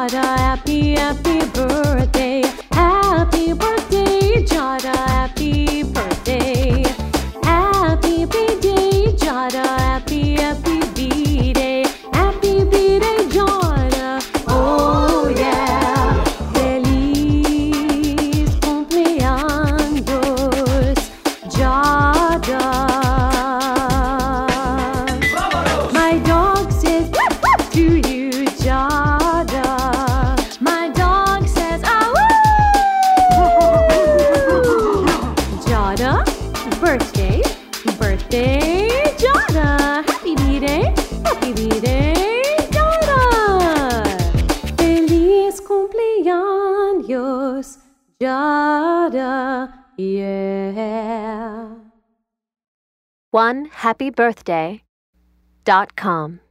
Jada. Happy, happy birthday. Happy birthday, Jada. Happy birthday. Happy B-day, Jada. Happy, happy B-day. Happy B-day, Jada. Oh yeah. Feliz cumpleaños, Jada. My dog says to you, Jada. My dog says, ah, woo! Jada, birthday, birthday, Jada. Happy B-day, Jada. Feliz cumpleaños, Jada. Yeah. OneHappyBirthday.com